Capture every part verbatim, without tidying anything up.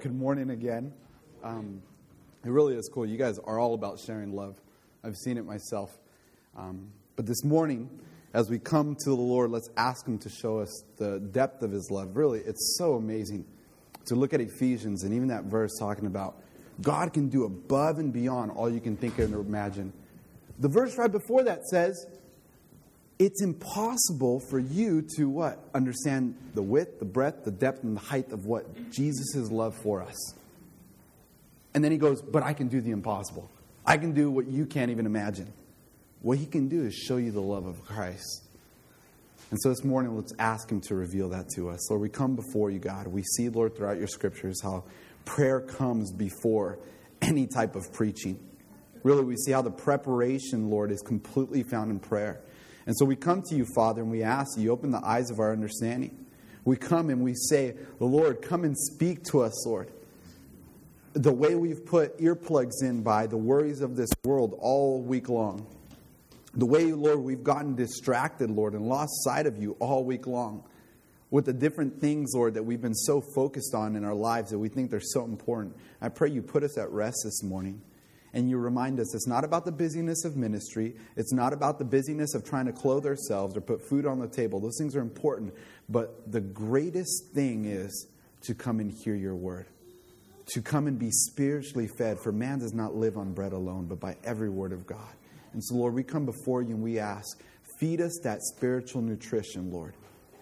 good morning again. Um, it really is cool. You guys are all about sharing love. I've seen it myself. Um, but this morning, as we come to the Lord, let's ask Him to show us the depth of His love. Really, it's so amazing to look at Ephesians and even that verse talking about God can do above and beyond all you can think or imagine. The verse right before that says, it's impossible for you to what? Understand the width, the breadth, the depth, and the height of what Jesus' love for us. And then he goes, but I can do the impossible. I can do what you can't even imagine. What He can do is show you the love of Christ. And so this morning, let's ask Him to reveal that to us. Lord, we come before you, God. We see, Lord, throughout your scriptures how prayer comes before any type of preaching. Really, we see how the preparation, Lord, is completely found in prayer. And so we come to you, Father, and we ask you, open the eyes of our understanding. We come and we say, Lord, come and speak to us, Lord. The way we've put earplugs in by the worries of this world all week long. The way, Lord, we've gotten distracted, Lord, and lost sight of you all week long. With the different things, Lord, that we've been so focused on in our lives that we think they're so important. I pray you put us at rest this morning. And you remind us it's not about the busyness of ministry. It's not about the busyness of trying to clothe ourselves or put food on the table. Those things are important. But the greatest thing is to come and hear your word. To come and be spiritually fed. For man does not live on bread alone, but by every word of God. And so, Lord, we come before you and we ask, feed us that spiritual nutrition, Lord.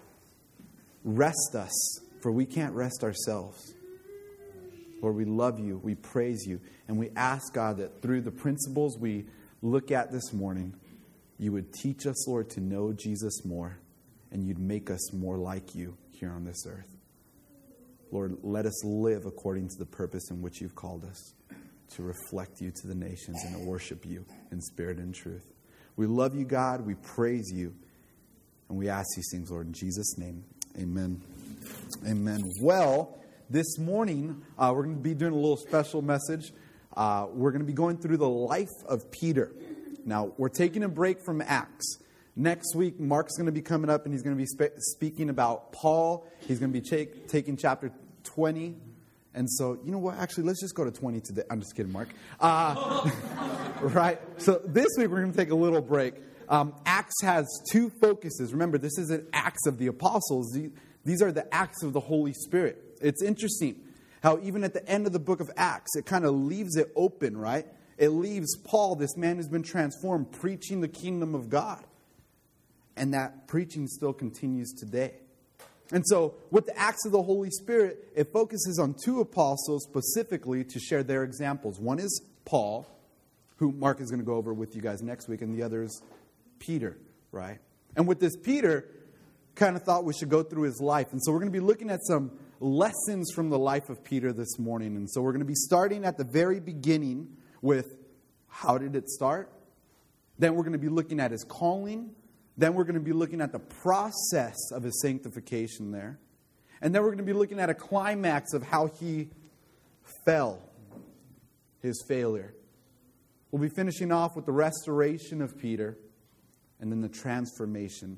Rest us, for we can't rest ourselves. Lord, we love you, we praise you, and we ask, God, that through the principles we look at this morning, you would teach us, Lord, to know Jesus more, and you'd make us more like you here on this earth. Lord, let us live according to the purpose in which you've called us, to reflect you to the nations and to worship you in spirit and truth. We love you, God, we praise you, and we ask these things, Lord, in Jesus' name. Amen. Amen. Well, this morning, uh, we're going to be doing a little special message. Uh, we're going to be going through the life of Peter. Now, we're taking a break from Acts. Next week, Mark's going to be coming up and he's going to be spe- speaking about Paul. He's going to be ch- taking chapter twenty. And so, you know what? Actually, let's just go to twenty today. I'm just kidding, Mark. Uh, right? So this week, we're going to take a little break. Um, Acts has two focuses. Remember, this isn't Acts of the Apostles. These are the Acts of the Holy Spirit. It's interesting how even at the end of the book of Acts, it kind of leaves it open, right? It leaves Paul, this man who's been transformed, preaching the kingdom of God. And that preaching still continues today. And so with the Acts of the Holy Spirit, it focuses on two apostles specifically to share their examples. One is Paul, who Mark is going to go over with you guys next week, and the other is Peter, right? And with this Peter, kind of thought we should go through his life. And so we're going to be looking at some lessons from the life of Peter this morning. And so we're going to be starting at the very beginning with how did it start? Then we're going to be looking at his calling. Then we're going to be looking at the process of his sanctification there. And then we're going to be looking at a climax of how he fell, his failure. We'll be finishing off with the restoration of Peter and then the transformation.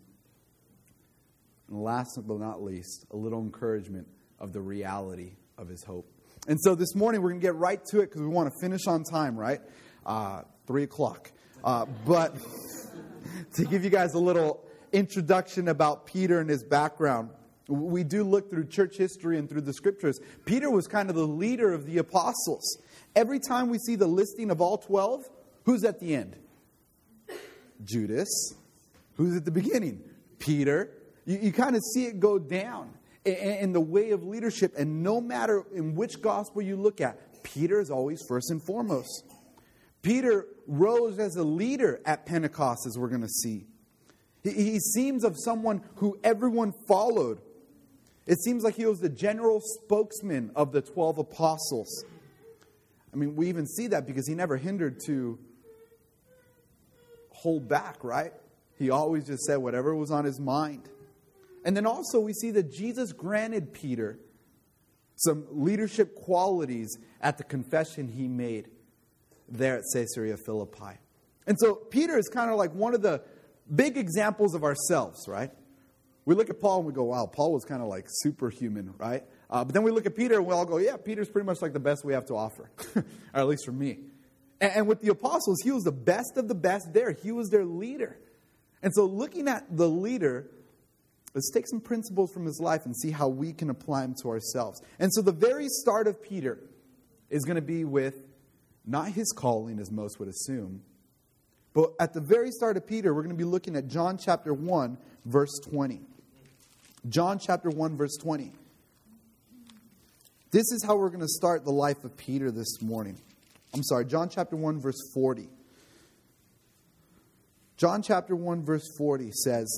And last but not least, a little encouragement of the reality of his hope. And so this morning we're going to get right to it because we want to finish on time, right? Uh, three o'clock. Uh, but to give you guys a little introduction about Peter and his background, we do look through church history and through the scriptures. Peter was kind of the leader of the apostles. Every time we see the listing of all twelve, who's at the end? Judas. Who's at the beginning? Peter. You, you kind of see it go down in, in the way of leadership. And no matter in which gospel you look at, Peter is always first and foremost. Peter rose as a leader at Pentecost, as we're going to see. He, he seems of someone who everyone followed. It seems like he was the general spokesman of the twelve apostles. I mean, we even see that because he never hindered to hold back, right? He always just said whatever was on his mind. And then also we see that Jesus granted Peter some leadership qualities at the confession he made there at Caesarea Philippi. And so Peter is kind of like one of the big examples of ourselves, right? We look at Paul and we go, wow, Paul was kind of like superhuman, right? Uh, but then we look at Peter and we all go, yeah, Peter's pretty much like the best we have to offer, or at least for me. And, and with the apostles, he was the best of the best there. He was their leader. And so looking at the leader, let's take some principles from his life and see how we can apply them to ourselves. And so the very start of Peter is going to be with not his calling, as most would assume, but at the very start of Peter, we're going to be looking at John chapter one, verse twenty. John chapter one, verse twenty. This is how we're going to start the life of Peter this morning. I'm sorry, John chapter one, verse forty. John chapter one, verse forty says,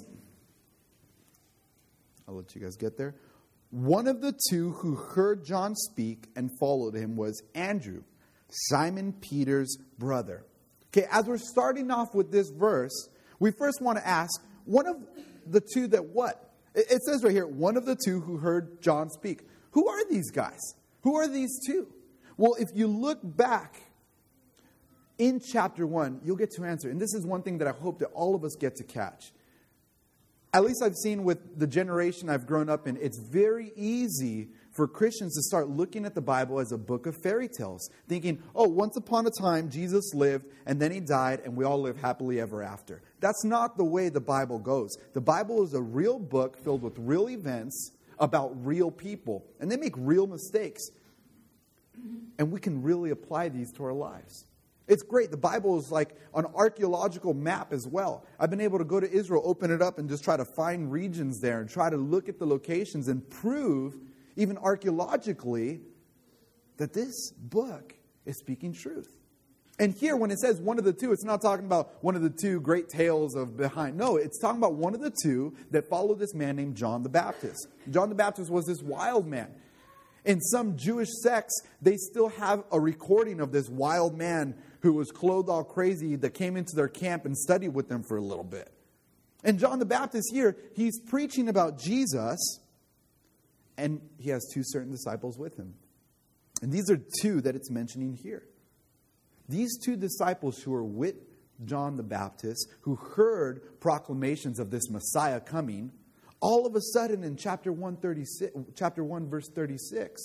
I'll let you guys get there. One of the two who heard John speak and followed him was Andrew, Simon Peter's brother. Okay, as we're starting off with this verse, we first want to ask, one of the two that what? It says right here, one of the two who heard John speak. Who are these guys? Who are these two? Well, if you look back in chapter one, you'll get to answer. And this is one thing that I hope that all of us get to catch. At least I've seen with the generation I've grown up in, it's very easy for Christians to start looking at the Bible as a book of fairy tales. Thinking, oh, once upon a time, Jesus lived, and then he died, and we all live happily ever after. That's not the way the Bible goes. The Bible is a real book filled with real events about real people. And they make real mistakes. And we can really apply these to our lives. It's great. The Bible is like an archaeological map as well. I've been able to go to Israel, open it up, and just try to find regions there and try to look at the locations and prove, even archaeologically, that this book is speaking truth. And here, when it says one of the two, it's not talking about one of the two great tales of behind. No, it's talking about one of the two that followed this man named John the Baptist. John the Baptist was this wild man. In some Jewish sects, they still have a recording of this wild man who was clothed all crazy that came into their camp and studied with them for a little bit. And John the Baptist here, he's preaching about Jesus, and he has two certain disciples with him. And these are two that it's mentioning here. These two disciples who were with John the Baptist, who heard proclamations of this Messiah coming, all of a sudden in chapter one thirty-six, chapter one, verse thirty-six,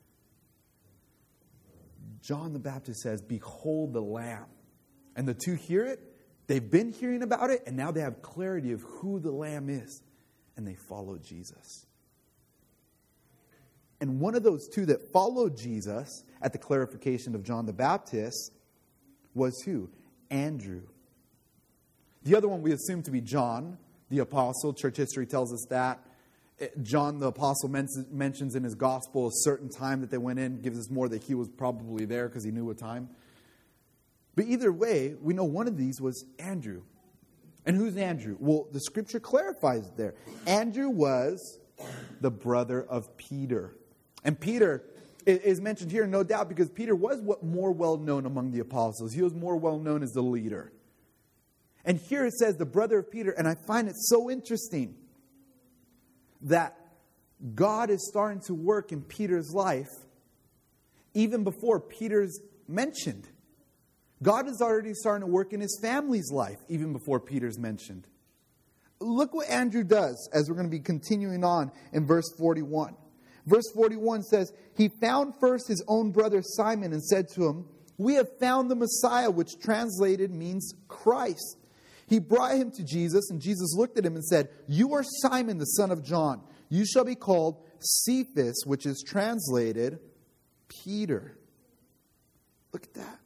John the Baptist says, "Behold the Lamb." And the two hear it. They've been hearing about it, and now they have clarity of who the Lamb is. And they follow Jesus. And one of those two that followed Jesus at the clarification of John the Baptist was who? Andrew. The other one we assume to be John, the apostle. Church history tells us that. John the apostle mentions in his gospel a certain time that they went in, gives us more that he was probably there because he knew what time. But either way, we know one of these was Andrew. And who's Andrew? Well, the scripture clarifies it there. Andrew was the brother of Peter. And Peter is mentioned here, no doubt, because Peter was more well-known among the apostles. He was more well-known as the leader. And here it says the brother of Peter, and I find it so interesting that God is starting to work in Peter's life even before Peter's mentioned. God is already starting to work in his family's life even before Peter's mentioned. Look what Andrew does as we're going to be continuing on in verse forty-one. Verse forty-one says, "He found first his own brother Simon and said to him, 'We have found the Messiah,' which translated means Christ. He brought him to Jesus, and Jesus looked at him and said, 'You are Simon, the son of John. You shall be called Cephas,' which is translated Peter." Look at that.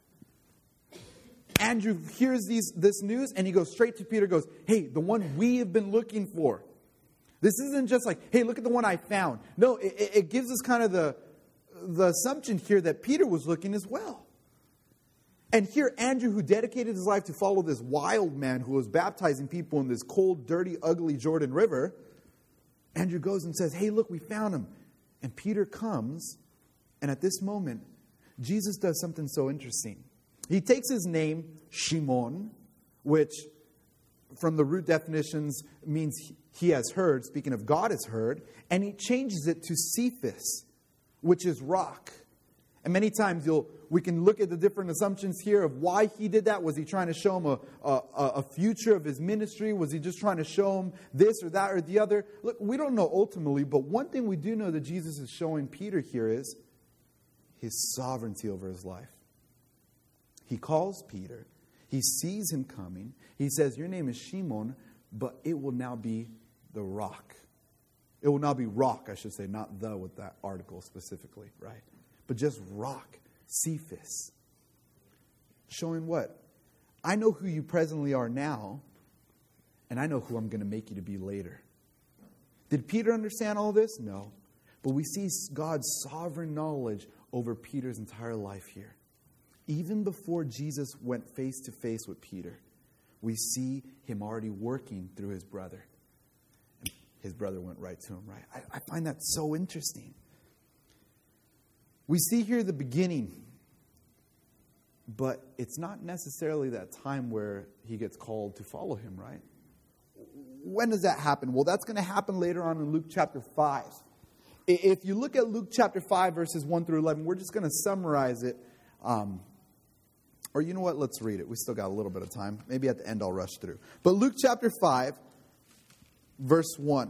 Andrew hears these, this news, and he goes straight to Peter, goes, "Hey, the one we have been looking for." This isn't just like, "Hey, look at the one I found." No, it, it gives us kind of the, the assumption here that Peter was looking as well. And here, Andrew, who dedicated his life to follow this wild man who was baptizing people in this cold, dirty, ugly Jordan River, Andrew goes and says, "Hey, look, we found him." And Peter comes, and at this moment, Jesus does something so interesting. He takes his name, Shimon, which from the root definitions means he has heard, speaking of God has heard, and he changes it to Cephas, which is rock. And many times you'll we can look at the different assumptions here of why he did that. Was he trying to show him a, a, a future of his ministry? Was he just trying to show him this or that or the other? Look, we don't know ultimately, but one thing we do know that Jesus is showing Peter here is his sovereignty over his life. He calls Peter. He sees him coming. He says, your name is Shimon, but it will now be the rock. It will now be rock, I should say, not the with that article specifically, right? But just rock. Cephas. Showing what? I know who you presently are now, and I know who I'm going to make you to be later. Did Peter understand all this? No. But we see God's sovereign knowledge over Peter's entire life here. Even before Jesus went face to face with Peter, we see him already working through his brother. And his brother went right to him, right? I, I find that so interesting. We see here the beginning, but it's not necessarily that time where he gets called to follow him, right? When does that happen? Well, that's going to happen later on in Luke chapter five. If you look at Luke chapter five, verses one through eleven, we're just going to summarize it. Um, or you know what? Let's read it. We still got a little bit of time. Maybe at the end I'll rush through. But Luke chapter five, verse one.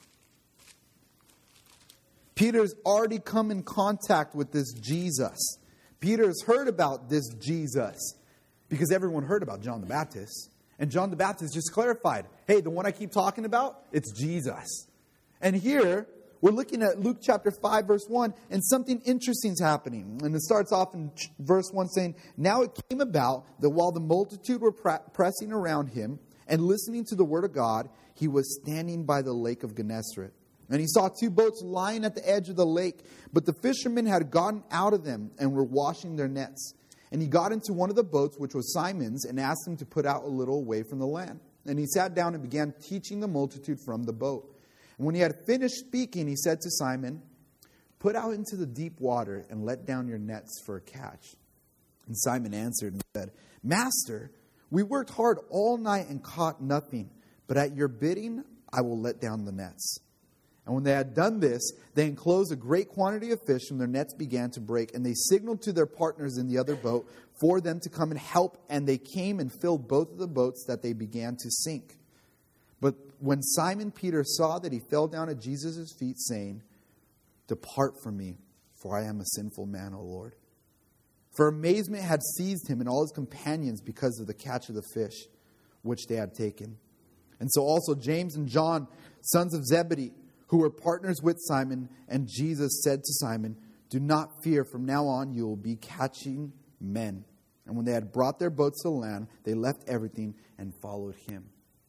Peter's already come in contact with this Jesus. Peter's heard about this Jesus because everyone heard about John the Baptist. And John the Baptist just clarified, hey, the one I keep talking about, it's Jesus. And here, we're looking at Luke chapter five, verse one, and something interesting is happening. And it starts off in verse one saying, now it came about that while the multitude were pre- pressing around him and listening to the word of God, he was standing by the lake of Gennesaret. And he saw two boats lying at the edge of the lake, but the fishermen had gotten out of them and were washing their nets. And he got into one of the boats, which was Simon's, and asked him to put out a little away from the land. And he sat down and began teaching the multitude from the boat. And when he had finished speaking, he said to Simon, put out into the deep water and let down your nets for a catch. And Simon answered and said, Master, we worked hard all night and caught nothing, but at your bidding I will let down the nets. And when they had done this, they enclosed a great quantity of fish, and their nets began to break. And they signaled to their partners in the other boat for them to come and help. And they came and filled both of the boats, that they began to sink. But when Simon Peter saw that, he fell down at Jesus' feet, saying, Depart from me, for I am a sinful man, O Lord. For amazement had seized him and all his companions because of the catch of the fish which they had taken. And so also James and John, sons of Zebedee, who were partners with Simon, and Jesus said to Simon, Do not fear, from now on you will be catching men. And when they had brought their boats to land, they left everything and followed him.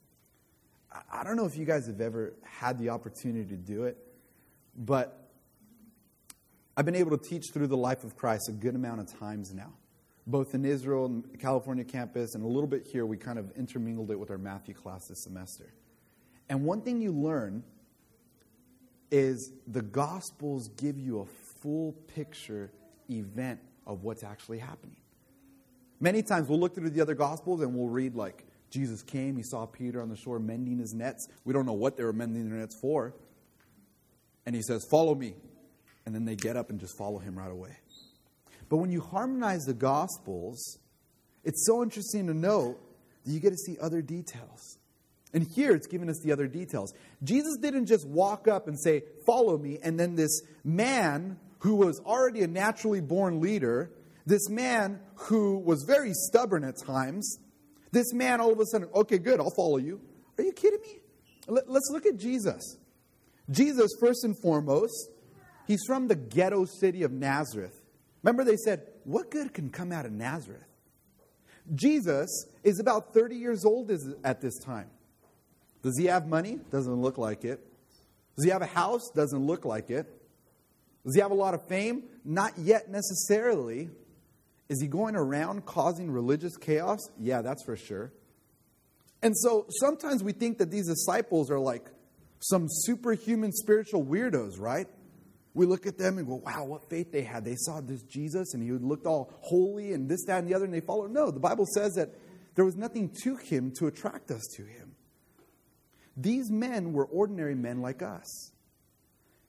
I don't know if you guys have ever had the opportunity to do it, but I've been able to teach through the life of Christ a good amount of times now. Both in Israel and California campus, and a little bit here, we kind of intermingled it with our Matthew class this semester. And one thing you learn is the Gospels give you a full picture event of what's actually happening. Many times we'll look through the other Gospels and we'll read like, Jesus came, he saw Peter on the shore mending his nets. We don't know what they were mending their nets for. And he says, follow me. And then they get up and just follow him right away. But when you harmonize the Gospels, it's so interesting to note that you get to see other details. And here it's giving us the other details. Jesus didn't just walk up and say, follow me. And then this man who was already a naturally born leader, this man who was very stubborn at times, this man all of a sudden, okay, good, I'll follow you. Are you kidding me? Let's look at Jesus. Jesus, first and foremost, he's from the ghetto city of Nazareth. Remember they said, what good can come out of Nazareth? Jesus is about thirty years old at this time. Does he have money? Doesn't look like it. Does he have a house? Doesn't look like it. Does he have a lot of fame? Not yet necessarily. Is he going around causing religious chaos? Yeah, that's for sure. And so sometimes we think that these disciples are like some superhuman spiritual weirdos, right? We look at them and go, wow, what faith they had. They saw this Jesus and he looked all holy and this, that, and the other, and they followed. No, the Bible says that there was nothing to him to attract us to him. These men were ordinary men like us.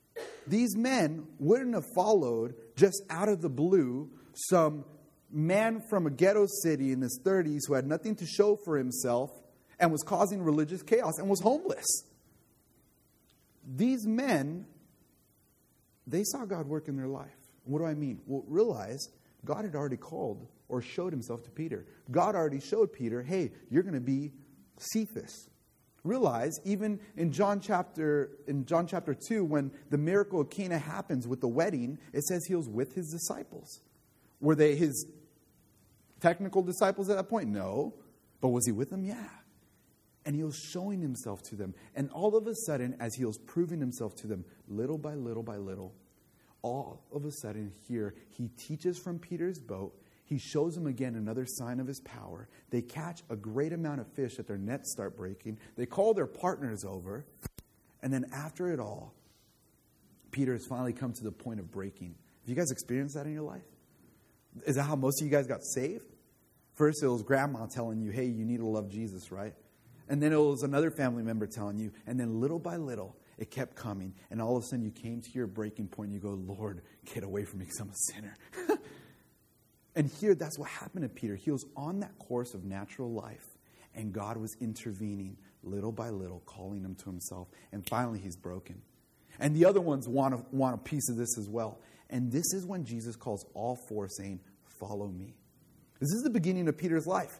these men wouldn't have followed just out of the blue some man from a ghetto city in his thirties who had nothing to show for himself and was causing religious chaos and was homeless. These men, they saw God work in their life. What do I mean? Well, realize God had already called or showed himself to Peter. God already showed Peter, hey, you're going to be Cephas. Realize, even in John chapter in John chapter two, when the miracle of Cana happens with the wedding, it says he was with his disciples. Were they his technical disciples at that point? No. But was he with them? Yeah. And he was showing himself to them. And all of a sudden, as he was proving himself to them, little by little by little, all of a sudden here, he teaches from Peter's boat. He shows them again another sign of his power. They catch a great amount of fish that their nets start breaking. They call their partners over. And then after it all, Peter has finally come to the point of breaking. Have you guys experienced that in your life? Is that how most of you guys got saved? First, it was grandma telling you, hey, you need to love Jesus, right? And then it was another family member telling you. And then little by little, it kept coming. And all of a sudden, you came to your breaking point. And you go, Lord, get away from me because I'm a sinner. And here, that's what happened to Peter. He was on that course of natural life. And God was intervening little by little, calling him to himself. And finally, he's broken. And the other ones want a, want a piece of this as well. And this is when Jesus calls all four, saying, follow me. This is the beginning of Peter's life.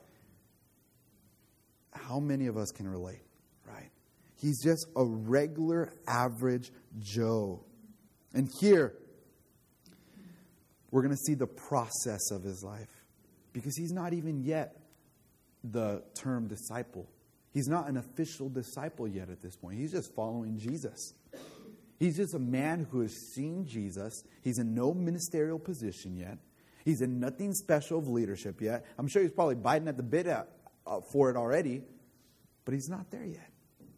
How many of us can relate, right? He's just a regular, average Joe. And here, we're going to see the process of his life. Because he's not even yet the term disciple. He's not an official disciple yet at this point. He's just following Jesus. He's just a man who has seen Jesus. He's in no ministerial position yet. He's in nothing special of leadership yet. I'm sure he's probably biting at the bit at, uh, for it already. But he's not there yet.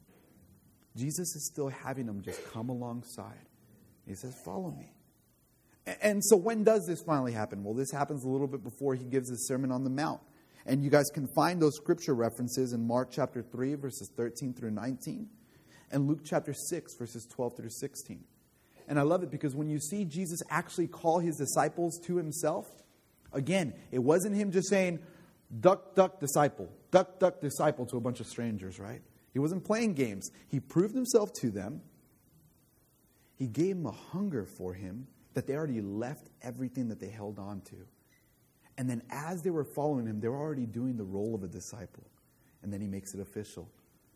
Jesus is still having him just come alongside. He says, follow me. And, and so when does this finally happen? Well, this happens a little bit before he gives his Sermon on the Mount. And you guys can find those scripture references in Mark chapter three, verses thirteen through nineteen. And Luke chapter six, verses twelve through sixteen. And I love it because when you see Jesus actually call his disciples to himself, again, it wasn't him just saying, duck, duck, disciple, duck, duck, disciple to a bunch of strangers, right? He wasn't playing games. He proved himself to them. He gave them a hunger for him that they already left everything that they held on to. And then as they were following him, they were already doing the role of a disciple. And then he makes it official.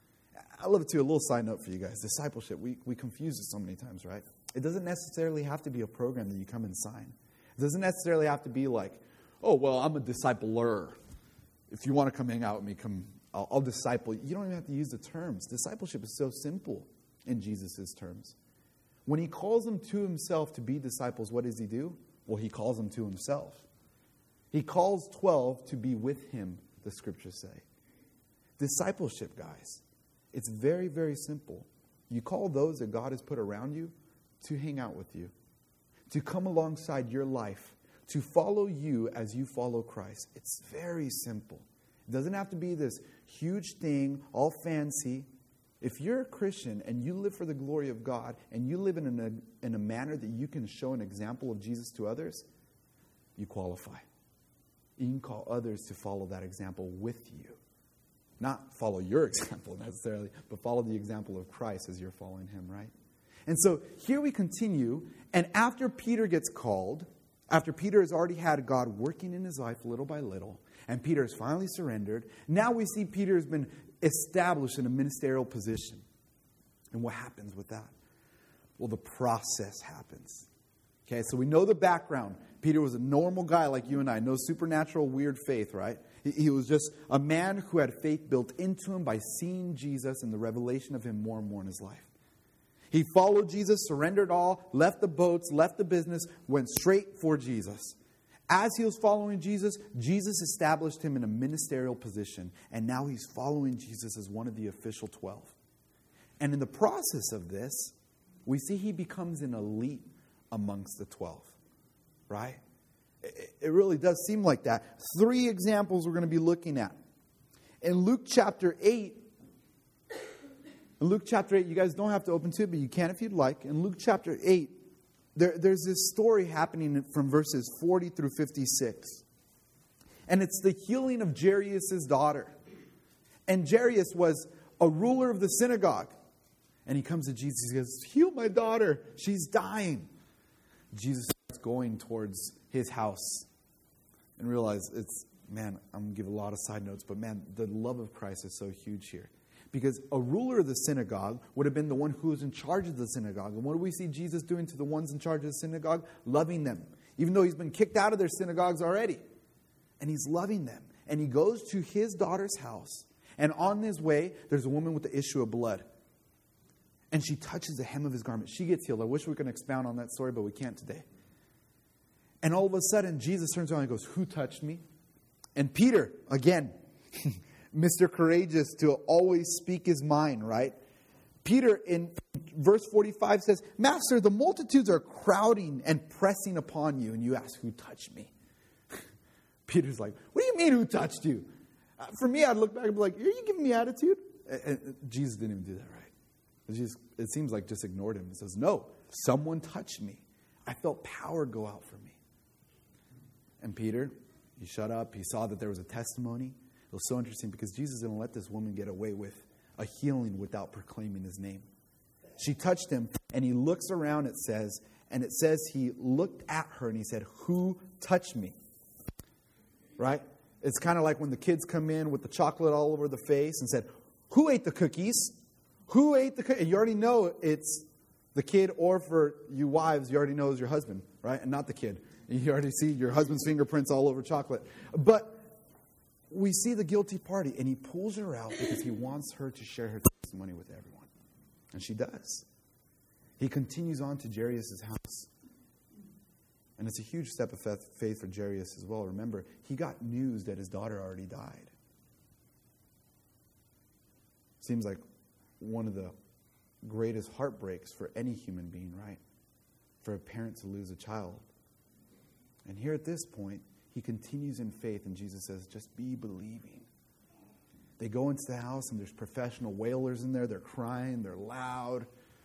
I love it too. A little side note for you guys. Discipleship, we, we confuse it so many times, right? It doesn't necessarily have to be a program that you come and sign. It doesn't necessarily have to be like, oh, well, I'm a discipler. If you want to come hang out with me, come, I'll, I'll disciple you. You don't even have to use the terms. Discipleship is so simple in Jesus' terms. When he calls them to himself to be disciples, what does he do? Well, he calls them to himself. He calls twelve to be with him, the scriptures say. Discipleship, guys, it's very, very simple. You call those that God has put around you to hang out with you, to come alongside your life, to follow you as you follow Christ. It's very simple. It doesn't have to be this huge thing, all fancy. If you're a Christian and you live for the glory of God and you live in a, in a manner that you can show an example of Jesus to others, you qualify. You can call others to follow that example with you. Not follow your example necessarily, but follow the example of Christ as you're following him, right? And so here we continue, and after Peter gets called, after Peter has already had God working in his life little by little, and Peter has finally surrendered, now we see Peter has been established in a ministerial position. And what happens with that? Well, the process happens. Okay, so we know the background. Peter was a normal guy like you and I. No supernatural weird faith, right? He, he was just a man who had faith built into him by seeing Jesus and the revelation of him more and more in his life. He followed Jesus, surrendered all, left the boats, left the business, went straight for Jesus. As he was following Jesus, Jesus established him in a ministerial position. And now he's following Jesus as one of the official twelve. And in the process of this, we see he becomes an elite amongst the twelve. Right? It really does seem like that. Three examples we're going to be looking at. In Luke chapter eight, in Luke chapter eight, you guys don't have to open to it, but you can if you'd like. In Luke chapter eight, there, there's this story happening from verses forty through fifty-six. And it's the healing of Jairus' daughter. And Jairus was a ruler of the synagogue. And he comes to Jesus, he goes, heal my daughter, she's dying. Jesus starts going towards his house. And realize it's, man, I'm going to give a lot of side notes, but man, the love of Christ is so huge here. Because a ruler of the synagogue would have been the one who was in charge of the synagogue. And what do we see Jesus doing to the ones in charge of the synagogue? Loving them. Even though he's been kicked out of their synagogues already. And he's loving them. And he goes to his daughter's house. And on his way, there's a woman with the issue of blood. And she touches the hem of his garment. She gets healed. I wish we could expound on that story, but we can't today. And all of a sudden, Jesus turns around and goes, who touched me? And Peter, again, Mister Courageous to always speak his mind, right? Peter in verse forty-five says, Master, the multitudes are crowding and pressing upon you. And you ask, who touched me? Peter's like, what do you mean who touched you? Uh, for me, I'd look back and be like, are you giving me attitude? And, and Jesus didn't even do that, right? It, just, it seems like just ignored him. He says, no, someone touched me. I felt power go out from me. And Peter, he shut up. He saw that there was a testimony. It was so interesting because Jesus didn't let this woman get away with a healing without proclaiming his name. She touched him, and he looks around, it says, and it says he looked at her and he said, who touched me? Right? It's kind of like when the kids come in with the chocolate all over the face and said, who ate the cookies? Who ate the cookies? And you already know it's the kid, or for you wives, you already know it's your husband, right? And not the kid. You already see your husband's fingerprints all over chocolate. But we see the guilty party, and he pulls her out because he wants her to share her testimony with everyone. And she does. He continues on to Jairus' house. And it's a huge step of faith for Jairus as well. Remember, he got news that his daughter already died. Seems like one of the greatest heartbreaks for any human being, right? For a parent to lose a child. And here at this point, he continues in faith, and Jesus says, just be believing. They go into the house, and there's professional wailers in there. They're crying. They're loud.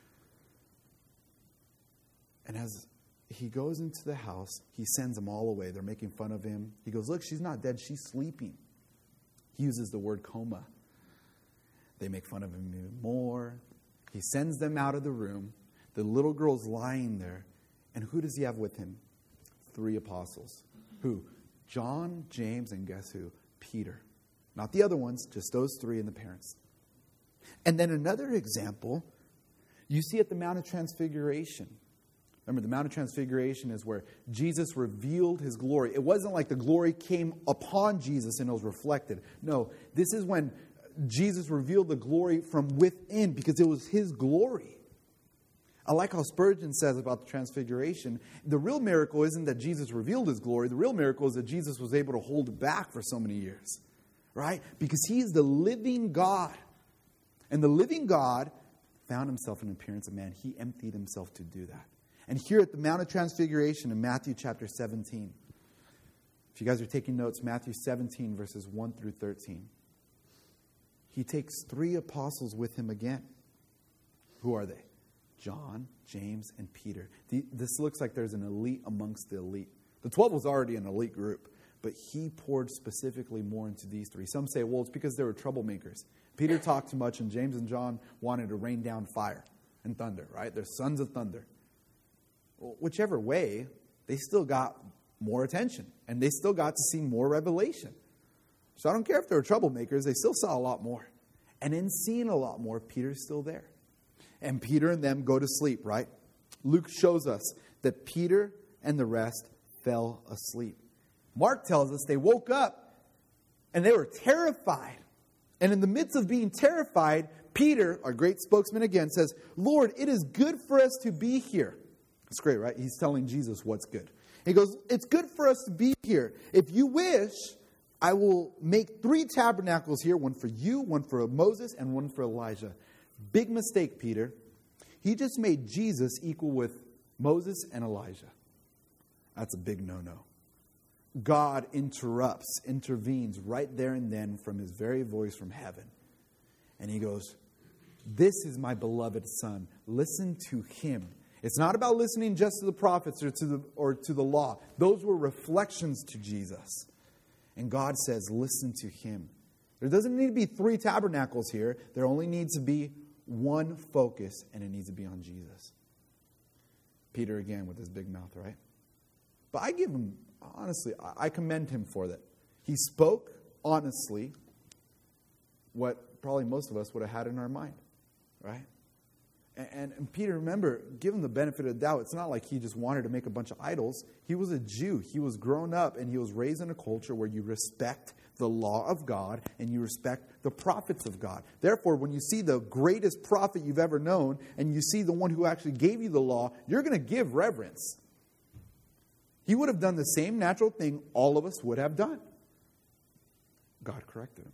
And as he goes into the house, he sends them all away. They're making fun of him. He goes, look, she's not dead. She's sleeping. He uses the word coma. They make fun of him even more. He sends them out of the room. The little girl's lying there. And who does he have with him? Three apostles. Who? John, James, and guess who? Peter. Not the other ones, just those three and the parents. And then another example, you see at the Mount of Transfiguration. Remember, the Mount of Transfiguration is where Jesus revealed his glory. It wasn't like the glory came upon Jesus and it was reflected. No, this is when Jesus revealed the glory from within because it was his glory. I like how Spurgeon says about the Transfiguration. The real miracle isn't that Jesus revealed his glory. The real miracle is that Jesus was able to hold it back for so many years. Right? Because he is the living God. And the living God found himself in appearance of man. He emptied himself to do that. And here at the Mount of Transfiguration in Matthew chapter seventeen. If you guys are taking notes, Matthew seventeen verses one through thirteen. He takes three apostles with him again. Who are they? John, James, and Peter. The, this looks like there's an elite amongst the elite. The twelve was already an elite group, but he poured specifically more into these three. Some say, well, it's because they were troublemakers. Peter talked too much, and James and John wanted to rain down fire and thunder, right? They're sons of thunder. Well, whichever way, they still got more attention, and they still got to see more revelation. So I don't care if they were troublemakers, they still saw a lot more. And in seeing a lot more, Peter's still there. And Peter and them go to sleep, right? Luke shows us that Peter and the rest fell asleep. Mark tells us they woke up and they were terrified. And in the midst of being terrified, Peter, our great spokesman again, says, Lord, it is good for us to be here. It's great, right? He's telling Jesus what's good. He goes, it's good for us to be here. If you wish, I will make three tabernacles here, one for you, one for Moses, and one for Elijah. Big mistake, Peter. He just made Jesus equal with Moses and Elijah. That's a big no-no. God interrupts, intervenes right there and then from his very voice from heaven. And he goes, this is my beloved son. Listen to him. It's not about listening just to the prophets or to the, or to the law. Those were reflections to Jesus. And God says, listen to him. There doesn't need to be three tabernacles here. There only needs to be one focus, and it needs to be on Jesus. Peter again with his big mouth, right? But I give him, honestly, I commend him for that. He spoke honestly what probably most of us would have had in our mind, right? And, and, and Peter, remember, give him the benefit of the doubt. It's not like he just wanted to make a bunch of idols. He was a Jew. He was grown up, and he was raised in a culture where you respect the law of God and you respect the prophets of God. Therefore, when you see the greatest prophet you've ever known and you see the one who actually gave you the law, you're going to give reverence. He would have done the same natural thing all of us would have done. God corrected him.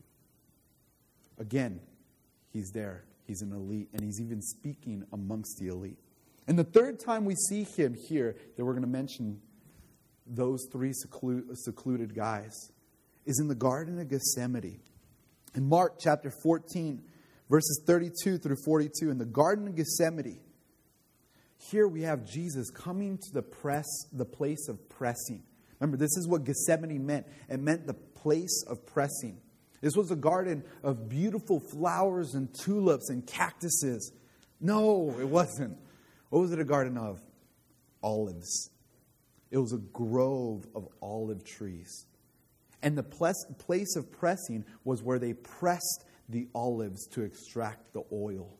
Again, he's there. He's an elite, and he's even speaking amongst the elite. And the third time we see him here, that we're going to mention those three seclu- secluded guys, is in the Garden of Gethsemane. In Mark chapter fourteen, verses thirty-two through forty-two, in the Garden of Gethsemane, here we have Jesus coming to the press, the place of pressing. Remember, this is what Gethsemane meant. It meant the place of pressing. This was a garden of beautiful flowers and tulips and cactuses. No, it wasn't. What was it a garden of? Olives. It was a grove of olive trees. And the place of pressing was where they pressed the olives to extract the oil.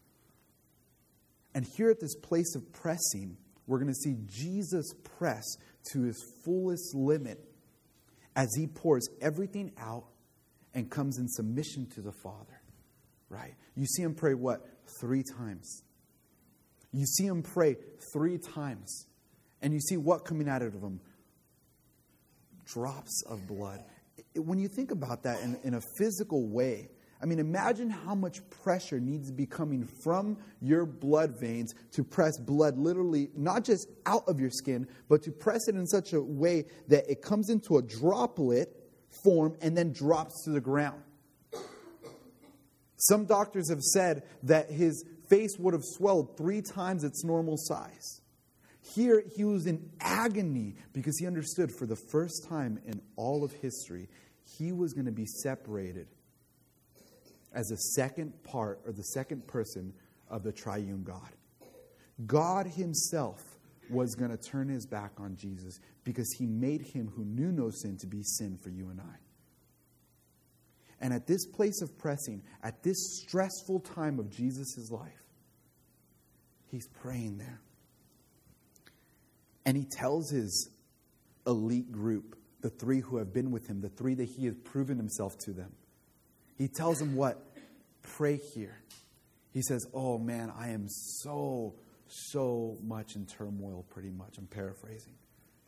And here at this place of pressing, we're going to see Jesus press to his fullest limit as he pours everything out and comes in submission to the Father. Right? You see him pray what? Three times. You see him pray three times. And you see what coming out of him? Drops of blood. When you think about that in, in a physical way, I mean, imagine how much pressure needs to be coming from your blood veins to press blood literally not just out of your skin, but to press it in such a way that it comes into a droplet form and then drops to the ground. Some doctors have said that his face would have swelled three times its normal size. Here, he was in agony because he understood for the first time in all of history, he was going to be separated as a second part or the second person of the triune God. God himself was going to turn his back on Jesus because he made him who knew no sin to be sin for you and I. And at this place of pressing, at this stressful time of Jesus' life, he's praying there. And he tells his elite group, the three who have been with him, the three that he has proven himself to them. He tells them what? Pray here. He says, oh man, I am so, so much in turmoil, pretty much. I'm paraphrasing.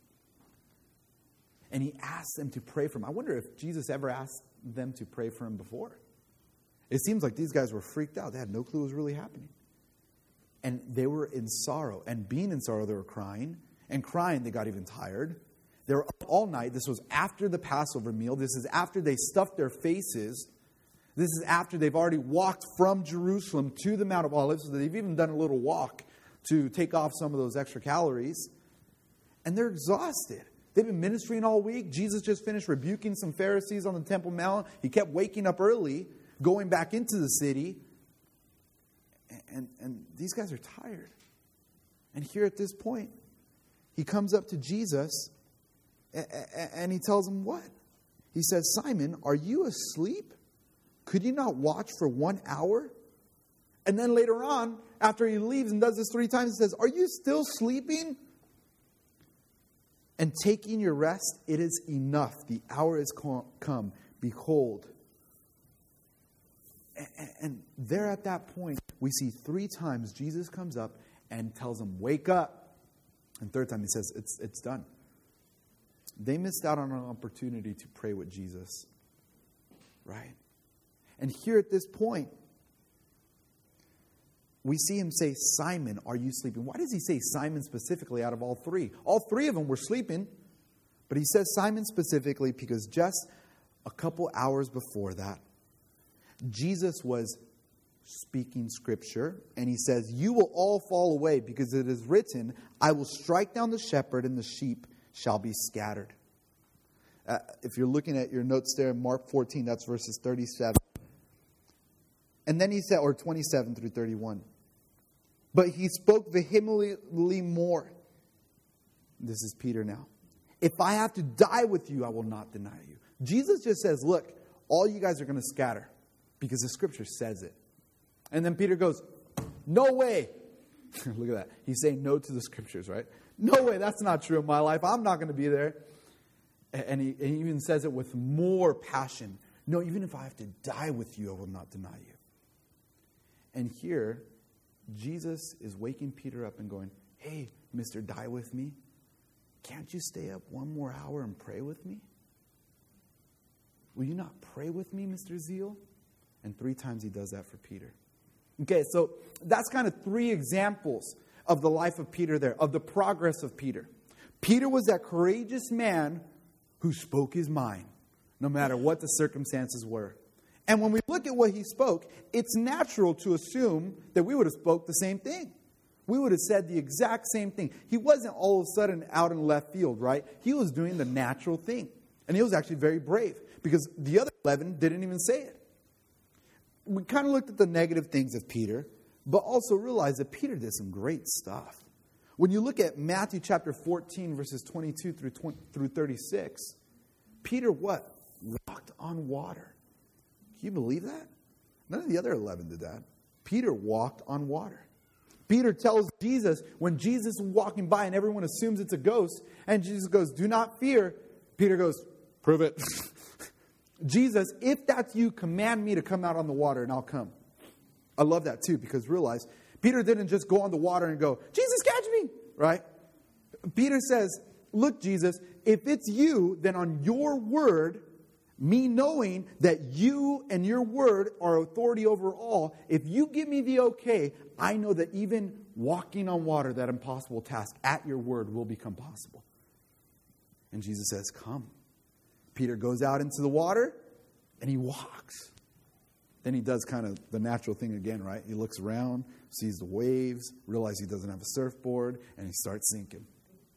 And he asks them to pray for him. I wonder if Jesus ever asked them to pray for him before. It seems like these guys were freaked out. They had no clue what was really happening. And they were in sorrow. And being in sorrow, they were crying. And crying, they got even tired. They were up all night. This was after the Passover meal. This is after they stuffed their faces. This is after they've already walked from Jerusalem to the Mount of Olives. So they've even done a little walk to take off some of those extra calories. And they're exhausted. They've been ministering all week. Jesus just finished rebuking some Pharisees on the Temple Mount. He kept waking up early, going back into the city. And, and, and these guys are tired. And here at this point, he comes up to Jesus and he tells him what? He says, Simon, are you asleep? Could you not watch for one hour? And then later on, after he leaves and does this three times, he says, are you still sleeping? And taking your rest, it is enough. The hour is come. Behold. And there at that point, we see three times Jesus comes up and tells him, wake up. And third time he says, it's, it's done. They missed out on an opportunity to pray with Jesus. Right? And here at this point, we see him say, Simon, are you sleeping? Why does he say Simon specifically out of all three? All three of them were sleeping. But he says Simon specifically because just a couple hours before that, Jesus was speaking scripture, and he says, you will all fall away because it is written, I will strike down the shepherd and the sheep shall be scattered. Uh, if you're looking at your notes there in Mark fourteen, that's verses thirty-seven. And then he said, or twenty-seven through thirty-one. But he spoke vehemently more. This is Peter now. If I have to die with you, I will not deny you. Jesus just says, look, all you guys are going to scatter because the scripture says it. And then Peter goes, no way. Look at that. He's saying no to the scriptures, right? No way, that's not true in my life. I'm not going to be there. And he, and he even says it with more passion. No, even if I have to die with you, I will not deny you. And here, Jesus is waking Peter up and going, hey, Mister Die With Me, can't you stay up one more hour and pray with me? Will you not pray with me, Mister Zeal? And three times he does that for Peter. Okay, so that's kind of three examples of the life of Peter there, of the progress of Peter. Peter was that courageous man who spoke his mind, no matter what the circumstances were. And when we look at what he spoke, it's natural to assume that we would have spoke the same thing. We would have said the exact same thing. He wasn't all of a sudden out in left field, right? He was doing the natural thing. And he was actually very brave because the other eleven didn't even say it. We kind of looked at the negative things of Peter, but also realized that Peter did some great stuff. When you look at Matthew chapter fourteen, verses twenty-two through twenty, through thirty-six, Peter what? Walked on water. Can you believe that? None of the other eleven did that. Peter walked on water. Peter tells Jesus, when Jesus is walking by and everyone assumes it's a ghost, and Jesus goes, do not fear. Peter goes, prove it. Jesus, if that's you, command me to come out on the water and I'll come. I love that too, because realize, Peter didn't just go on the water and go, Jesus, catch me, right? Peter says, look, Jesus, if it's you, then on your word, me knowing that you and your word are authority over all, if you give me the okay, I know that even walking on water, that impossible task, at your word will become possible. And Jesus says, come. Peter goes out into the water and he walks. Then he does kind of the natural thing again, right? He looks around, sees the waves, realizes he doesn't have a surfboard, and he starts sinking.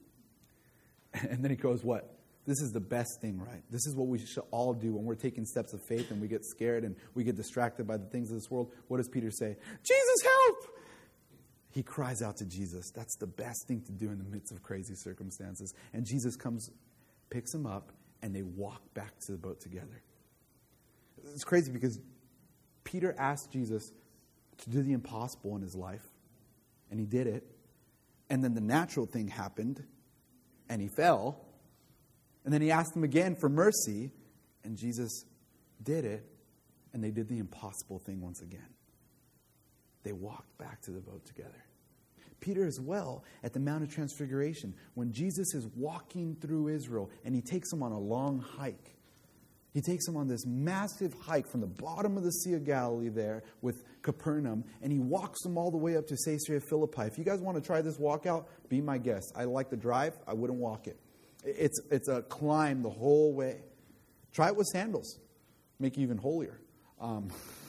And then he goes, what? This is the best thing, right? This is what we should all do when we're taking steps of faith and we get scared and we get distracted by the things of this world. What does Peter say? Jesus, help! He cries out to Jesus. That's the best thing to do in the midst of crazy circumstances. And Jesus comes, picks him up, and they walk back to the boat together. It's crazy because Peter asked Jesus to do the impossible in his life, and he did it. And then the natural thing happened, and he fell. And then he asked him again for mercy, and Jesus did it, and they did the impossible thing once again. They walked back to the boat together. Peter as well, at the Mount of Transfiguration, when Jesus is walking through Israel and he takes them on a long hike. He takes them on this massive hike from the bottom of the Sea of Galilee there with Capernaum, and he walks them all the way up to Caesarea Philippi. If you guys want to try this walk out, be my guest. I like to drive. I wouldn't walk it. It's, it's a climb the whole way. Try it with sandals. Make you even holier. Um,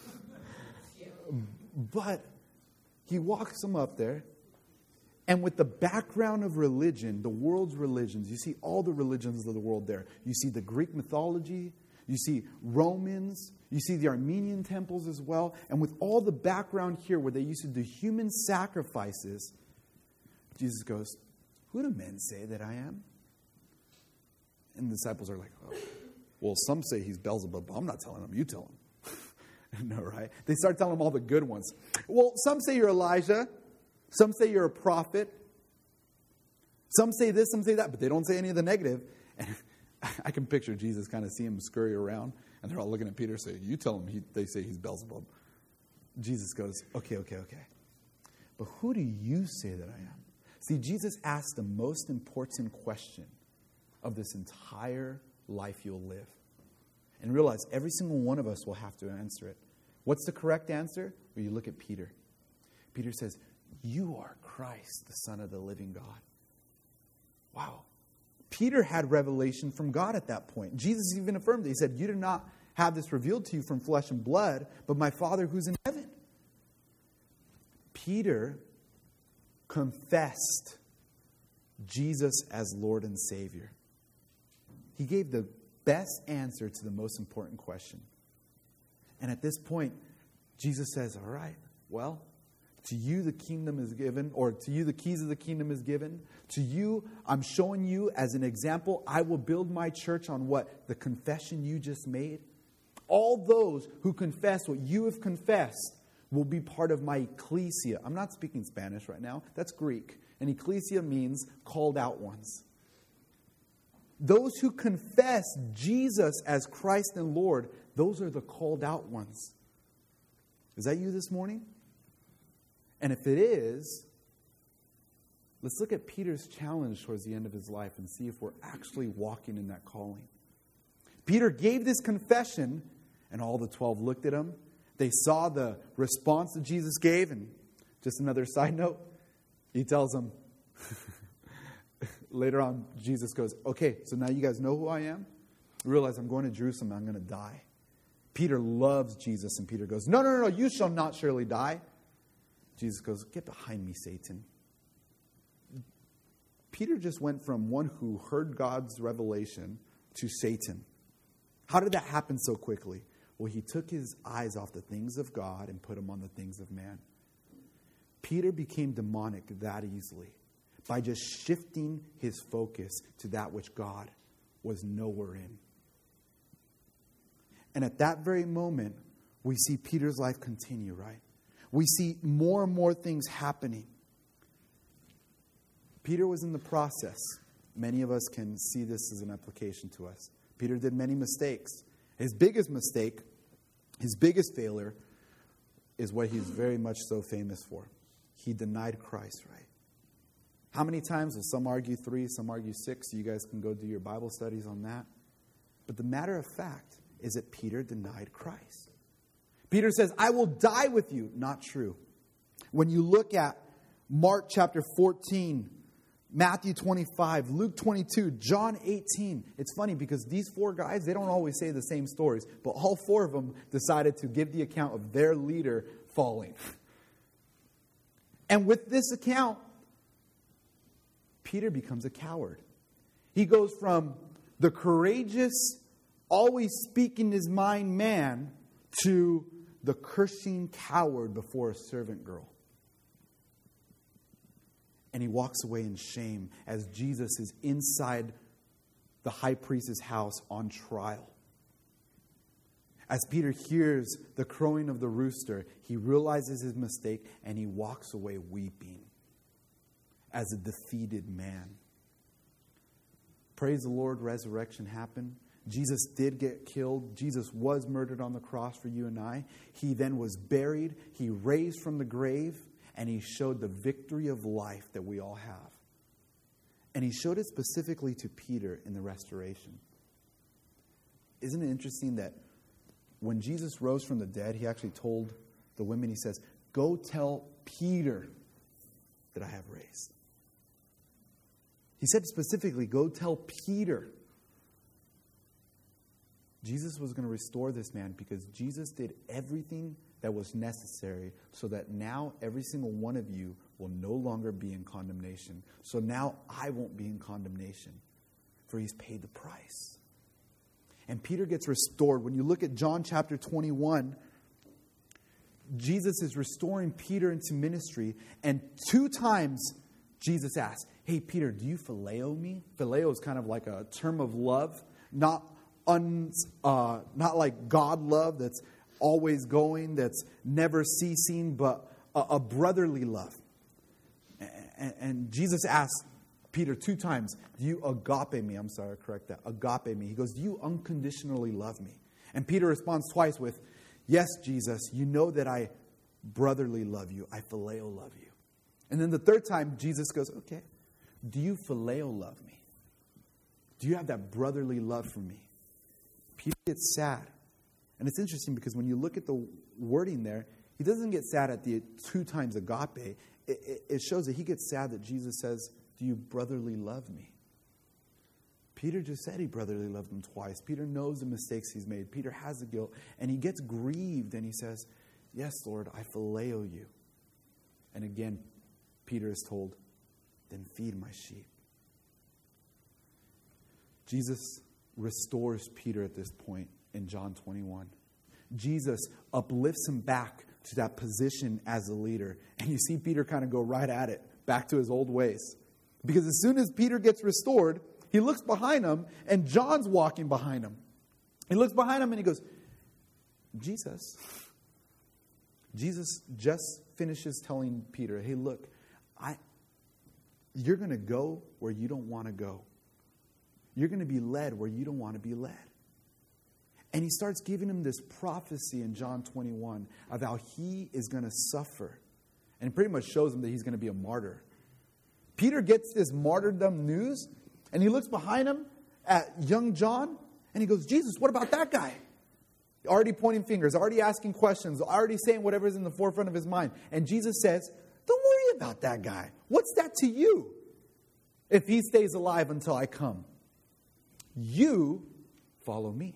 but he walks them up there. And with the background of religion, the world's religions, you see all the religions of the world there. You see the Greek mythology, you see Romans, you see the Armenian temples as well. And with all the background here where they used to do human sacrifices, Jesus goes, who do men say that I am? And the disciples are like, oh, well, some say he's Beelzebub, but I'm not telling them, you tell him. No, right? They start telling him all the good ones. Well, some say you're Elijah. Some say you're a prophet. Some say this, some say that, but they don't say any of the negative. And I can picture Jesus kind of see him scurry around, and they're all looking at Peter saying, you tell him he, they say he's Beelzebub. Jesus goes, okay, okay, okay. But who do you say that I am? See, Jesus asked the most important question of this entire life you'll live. And realize every single one of us will have to answer it. What's the correct answer? Well, you look at Peter. Peter says, you are Christ, the Son of the living God. Wow. Peter had revelation from God at that point. Jesus even affirmed it. He said, you did not have this revealed to you from flesh and blood, but my Father who's in heaven. Peter confessed Jesus as Lord and Savior. He gave the best answer to the most important question. And at this point, Jesus says, all right, well, to you the kingdom is given, or to you the keys of the kingdom is given. To you, I'm showing you as an example, I will build my church on what? The confession you just made. All those who confess what you have confessed will be part of my ecclesia. I'm not speaking Spanish right now. That's Greek. And ecclesia means called out ones. Those who confess Jesus as Christ and Lord, those are the called out ones. Is that you this morning? And if it is, let's look at Peter's challenge towards the end of his life and see if we're actually walking in that calling. Peter gave this confession, and all the twelve looked at him. They saw the response that Jesus gave, and just another side note, he tells them, later on, Jesus goes, okay, so now you guys know who I am? Realize I'm going to Jerusalem, I'm going to die. Peter loves Jesus, and Peter goes, no, no, no, no, you shall not surely die. Jesus goes, get behind me, Satan. Peter just went from one who heard God's revelation to Satan. How did that happen so quickly? Well, he took his eyes off the things of God and put them on the things of man. Peter became demonic that easily by just shifting his focus to that which God was nowhere in. And at that very moment, we see Peter's life continue, right? We see more and more things happening. Peter was in the process. Many of us can see this as an application to us. Peter did many mistakes. His biggest mistake, his biggest failure, is what he's very much so famous for. He denied Christ, right? How many times? Well, some argue three, some argue six. You guys can go do your Bible studies on that. But the matter of fact is that Peter denied Christ. Peter says, I will die with you. Not true. When you look at Mark chapter fourteen, Matthew twenty-five, Luke twenty-two, John eighteen. It's funny because these four guys, they don't always say the same stories, but all four of them decided to give the account of their leader falling. And with this account, Peter becomes a coward. He goes from the courageous, always speaking his mind man to the cursing coward before a servant girl. And he walks away in shame as Jesus is inside the high priest's house on trial. As Peter hears the crowing of the rooster, he realizes his mistake and he walks away weeping as a defeated man. Praise the Lord, resurrection happened. Jesus did get killed. Jesus was murdered on the cross for you and I. He then was buried. He raised from the grave. And he showed the victory of life that we all have. And he showed it specifically to Peter in the restoration. Isn't it interesting that when Jesus rose from the dead, he actually told the women, he says, go tell Peter that I have raised. He said specifically, go tell Peter. Jesus was going to restore this man because Jesus did everything that was necessary so that now every single one of you will no longer be in condemnation. So now I won't be in condemnation, for he's paid the price. And Peter gets restored. When you look at John chapter twenty-one, Jesus is restoring Peter into ministry, and two times Jesus asks, hey, Peter, do you phileo me? Phileo is kind of like a term of love, not un, uh, not like God love that's always going, that's never ceasing, but a, a brotherly love. And, and Jesus asks Peter two times, do you agape me? I'm sorry, correct that. Agape me. He goes, do you unconditionally love me? And Peter responds twice with, yes, Jesus, you know that I brotherly love you. I phileo love you. And then the third time, Jesus goes, okay, do you phileo love me? Do you have that brotherly love for me? Peter gets sad. And it's interesting because when you look at the wording there, he doesn't get sad at the two times agape. It, it, it shows that he gets sad that Jesus says, do you brotherly love me? Peter just said he brotherly loved him twice. Peter knows the mistakes he's made. Peter has the guilt. And he gets grieved and he says, yes, Lord, I phileo you. And again, Peter is told, then feed my sheep. Jesus restores Peter at this point in John twenty-one. Jesus uplifts him back to that position as a leader. And you see Peter kind of go right at it, back to his old ways. Because as soon as Peter gets restored, he looks behind him, and John's walking behind him. He looks behind him and he goes, Jesus. Jesus just finishes telling Peter, hey, look, I, you're going to go where you don't want to go. You're going to be led where you don't want to be led. And he starts giving him this prophecy in John twenty-one of how he is going to suffer. And it pretty much shows him that he's going to be a martyr. Peter gets this martyrdom news, and he looks behind him at young John, and he goes, Jesus, what about that guy? Already pointing fingers, already asking questions, already saying whatever's in the forefront of his mind. And Jesus says, don't worry about that guy. What's that to you if he stays alive until I come? You follow me.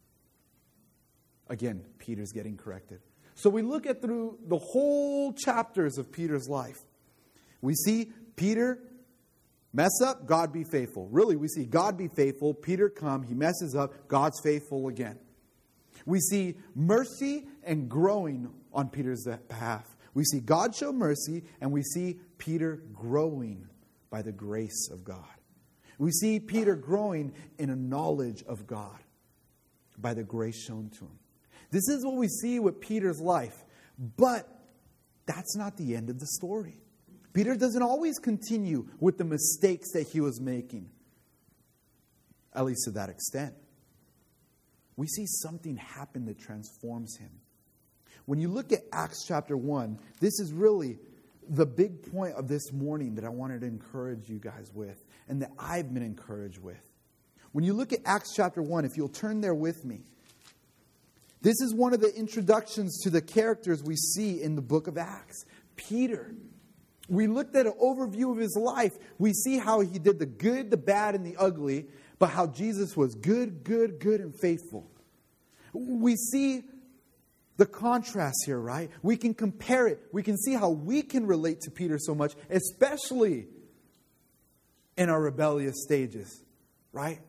Again, Peter's getting corrected. So we look at through the whole chapters of Peter's life. We see Peter mess up, God be faithful. Really, we see God be faithful, Peter come, he messes up, God's faithful again. We see mercy and growing on Peter's behalf. We see God show mercy, and we see Peter growing by the grace of God. We see Peter growing in a knowledge of God by the grace shown to him. This is what we see with Peter's life. But that's not the end of the story. Peter doesn't always continue with the mistakes that he was making. At least to that extent. We see something happen that transforms him. When you look at Acts chapter one, this is really the big point of this morning that I wanted to encourage you guys with, and that I've been encouraged with. When you look at Acts chapter one, if you'll turn there with me, this is one of the introductions to the characters we see in the book of Acts. Peter. We looked at an overview of his life. We see how he did the good, the bad, and the ugly, but how Jesus was good, good, good, and faithful. We see the contrast here, right? We can compare it. We can see how we can relate to Peter so much, especially in our rebellious stages, right?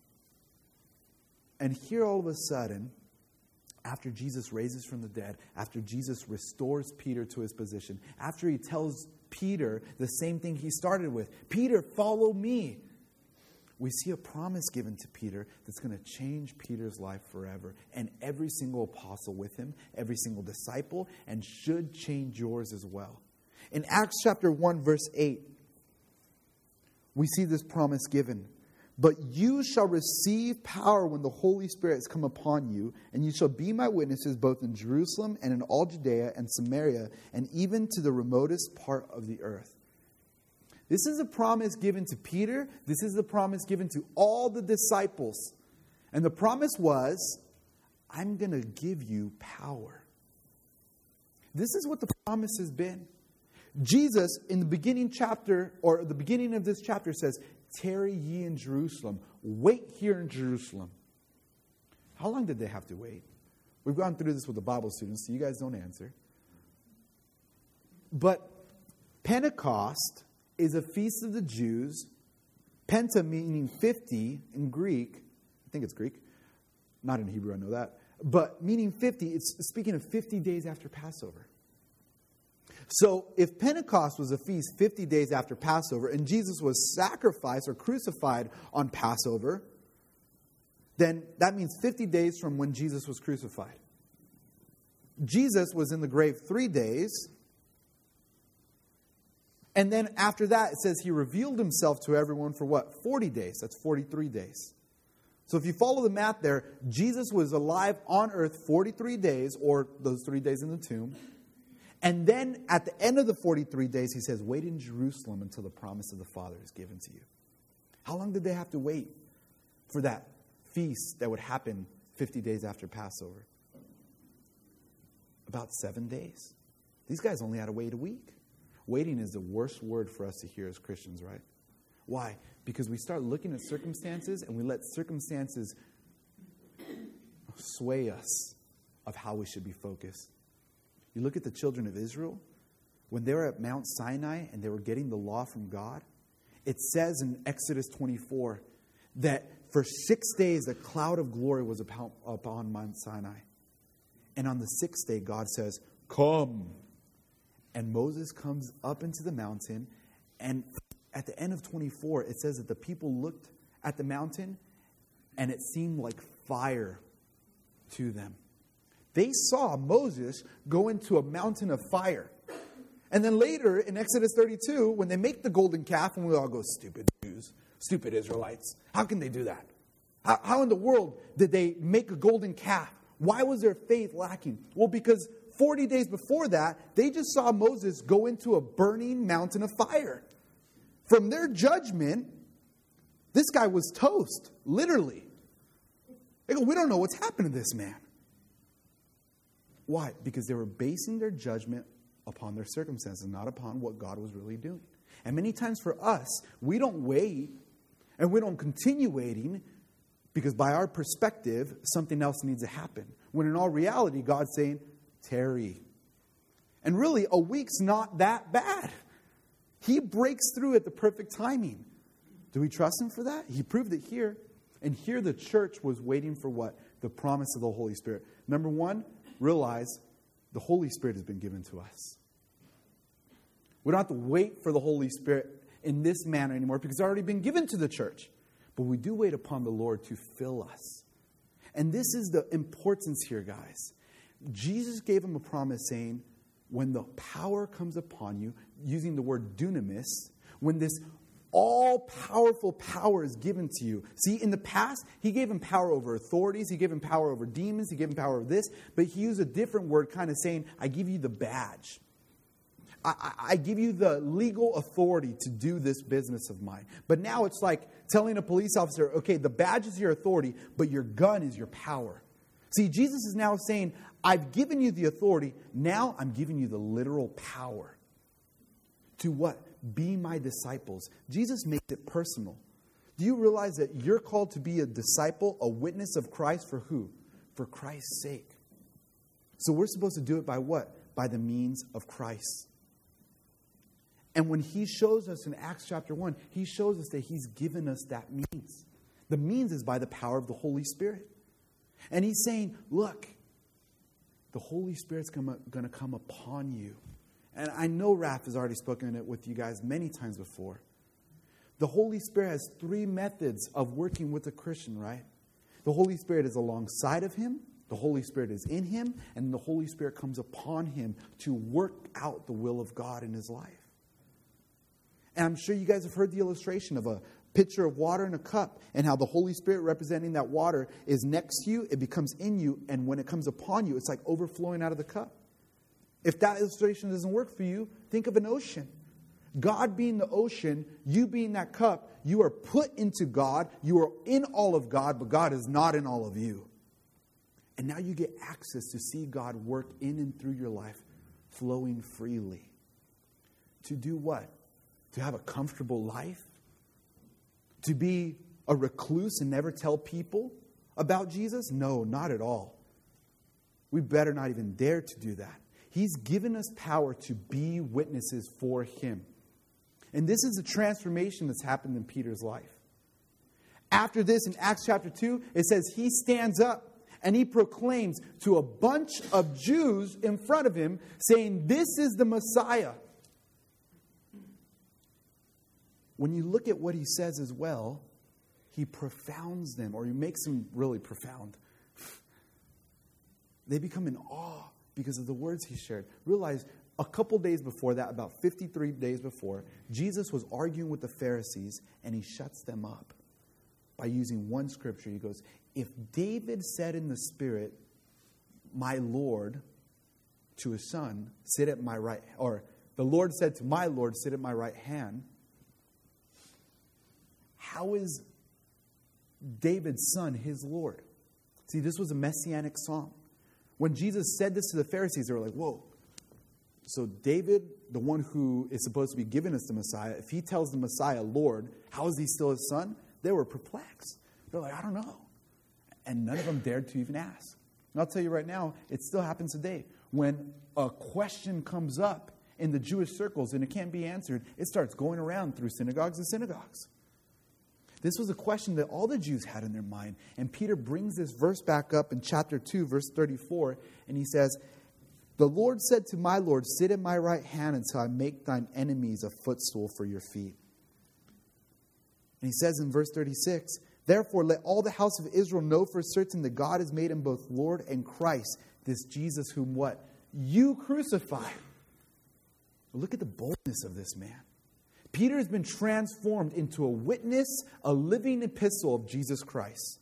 And here all of a sudden, after Jesus raises from the dead, after Jesus restores Peter to his position, after he tells Peter the same thing he started with, Peter, follow me. We see a promise given to Peter that's going to change Peter's life forever. And every single apostle with him, every single disciple, and should change yours as well. In Acts chapter one, verse eight, we see this promise given. But you shall receive power when the Holy Spirit has come upon you, and you shall be my witnesses both in Jerusalem and in all Judea and Samaria, and even to the remotest part of the earth. This is a promise given to Peter. This is the promise given to all the disciples. And the promise was, I'm going to give you power. This is what the promise has been. Jesus, in the beginning chapter, or the beginning of this chapter says, tarry ye in Jerusalem. Wait here in Jerusalem. How long did they have to wait? We've gone through this with the Bible students, so you guys don't answer. But Pentecost is a feast of the Jews. Penta meaning fifty in Greek. I think it's Greek. Not in Hebrew, I know that. But meaning fifty, it's speaking of fifty days after Passover. So if Pentecost was a feast fifty days after Passover, and Jesus was sacrificed or crucified on Passover, then that means fifty days from when Jesus was crucified. Jesus was in the grave three days. And then after that, it says he revealed himself to everyone for what? forty days. That's forty-three days. So if you follow the math there, Jesus was alive on earth forty-three days, or those three days in the tomb. And then at the end of the forty-three days, he says, wait in Jerusalem until the promise of the Father is given to you. How long did they have to wait for that feast that would happen fifty days after Passover? About seven days. These guys only had to wait a week. Waiting is the worst word for us to hear as Christians, right? Why? Because we start looking at circumstances and we let circumstances sway us of how we should be focused. You look at the children of Israel. when they were at Mount Sinai and they were getting the law from God, it says in Exodus twenty-four that for six days a cloud of glory was upon, upon Mount Sinai. And on the sixth day, God says, come. And Moses comes up into the mountain. And at the end of twenty-four, it says that the people looked at the mountain and it seemed like fire to them. They saw Moses go into a mountain of fire. And then later in Exodus thirty-two, when they make the golden calf, and we all go, stupid Jews, stupid Israelites. How can they do that? How, how in the world did they make a golden calf? Why was their faith lacking? Well, because forty days before that, they just saw Moses go into a burning mountain of fire. From their judgment, this guy was toast, literally. They go, we don't know what's happened to this man. Why? Because they were basing their judgment upon their circumstances, not upon what God was really doing. And many times for us, we don't wait and we don't continue waiting because by our perspective, something else needs to happen. When in all reality, God's saying, tarry. And really, a week's not that bad. He breaks through at the perfect timing. Do we trust him for that? He proved it here. And here the church was waiting for what? The promise of the Holy Spirit. Number one, realize the Holy Spirit has been given to us. We don't have to wait for the Holy Spirit in this manner anymore because it's already been given to the church. But we do wait upon the Lord to fill us. And this is the importance here, guys. Jesus gave him a promise saying, when the power comes upon you, using the word dunamis, when this all-powerful power is given to you. See, in the past, he gave him power over authorities. He gave him power over demons. He gave him power over this. But he used a different word, kind of saying, I give you the badge. I, I, I give you the legal authority to do this business of mine. But now it's like telling a police officer, okay, the badge is your authority, but your gun is your power. See, Jesus is now saying, I've given you the authority. Now I'm giving you the literal power. To what? Be my disciples. Jesus makes it personal. Do you realize that you're called to be a disciple, a witness of Christ for who? For Christ's sake. So we're supposed to do it by what? By the means of Christ. And when he shows us in Acts chapter one, he shows us that he's given us that means. The means is by the power of the Holy Spirit. And he's saying, look, the Holy Spirit's going to come upon you. And I know Raph has already spoken it with you guys many times before. The Holy Spirit has three methods of working with a Christian, right? The Holy Spirit is alongside of him. The Holy Spirit is in him. And the Holy Spirit comes upon him to work out the will of God in his life. And I'm sure you guys have heard the illustration of a pitcher of water in a cup and how the Holy Spirit representing that water is next to you. It becomes in you. And when it comes upon you, it's like overflowing out of the cup. If that illustration doesn't work for you, think of an ocean. God being the ocean, you being that cup, you are put into God. You are in all of God, but God is not in all of you. And now you get access to see God work in and through your life, flowing freely. To do what? To have a comfortable life? To be a recluse and never tell people about Jesus? No, not at all. We better not even dare to do that. He's given us power to be witnesses for him. And this is a transformation that's happened in Peter's life. After this, in Acts chapter two, it says he stands up and he proclaims to a bunch of Jews in front of him, saying, this is the Messiah. When you look at what he says as well, he profounds them, or he makes them really profound. They become in awe because of the words he shared. Realize a couple days before that, about fifty-three days before, Jesus was arguing with the Pharisees and he shuts them up by using one scripture. He goes, if David said in the Spirit, my Lord, to his son, sit at my right, or the Lord said to my Lord, sit at my right hand, how is David's son his Lord? See, this was a messianic psalm. When Jesus said this to the Pharisees, they were like, whoa. So David, the one who is supposed to be giving us the Messiah, if he tells the Messiah, Lord, how is he still his son? They were perplexed. They're like, I don't know. And none of them dared to even ask. And I'll tell you right now, it still happens today. When a question comes up in the Jewish circles and it can't be answered, it starts going around through synagogues and synagogues. This was a question that all the Jews had in their mind. And Peter brings this verse back up in chapter two, verse thirty-four, and he says, "The Lord said to my Lord, sit at my right hand until I make thine enemies a footstool for your feet." And he says in verse thirty-six, "Therefore let all the house of Israel know for certain that God has made him both Lord and Christ, this Jesus whom" what? "You crucified." Look at the boldness of this man. Peter has been transformed into a witness, a living epistle of Jesus Christ.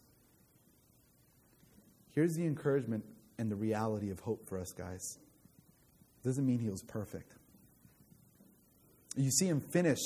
Here's the encouragement and the reality of hope for us, guys. Doesn't mean he was perfect. You see him finish,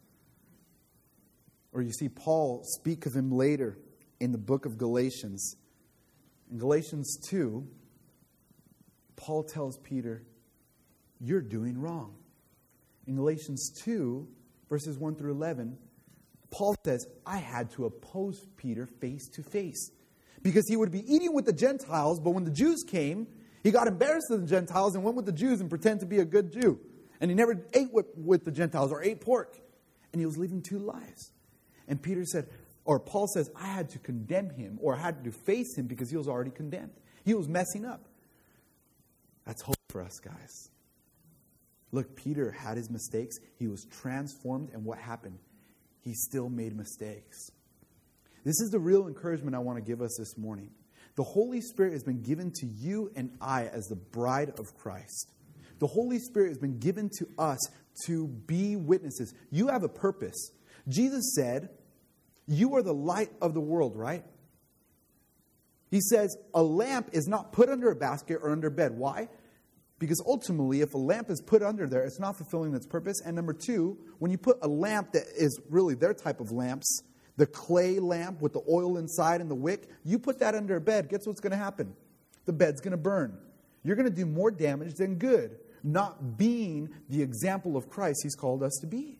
or you see Paul speak of him later in the book of Galatians. In Galatians two, Paul tells Peter, "You're doing wrong." In Galatians two, verses one through eleven, Paul says, "I had to oppose Peter face to face because he would be eating with the Gentiles, but when the Jews came, he got embarrassed of the Gentiles and went with the Jews and pretended to be a good Jew. And he never ate with, with the Gentiles or ate pork. And he was living two lives." And Peter said, or Paul says, "I had to condemn him, or I had to face him because he was already condemned. He was messing up." That's hope for us, guys. Look, Peter had his mistakes. He was transformed. And what happened? He still made mistakes. This is the real encouragement I want to give us this morning. The Holy Spirit has been given to you and I as the bride of Christ. The Holy Spirit has been given to us to be witnesses. You have a purpose. Jesus said, "You are the light of the world," right? He says a lamp is not put under a basket or under bed. Why? Because ultimately, if a lamp is put under there, it's not fulfilling its purpose. And number two, when you put a lamp that is really their type of lamps, the clay lamp with the oil inside and the wick, you put that under a bed, guess what's going to happen? The bed's going to burn. You're going to do more damage than good, not being the example of Christ he's called us to be.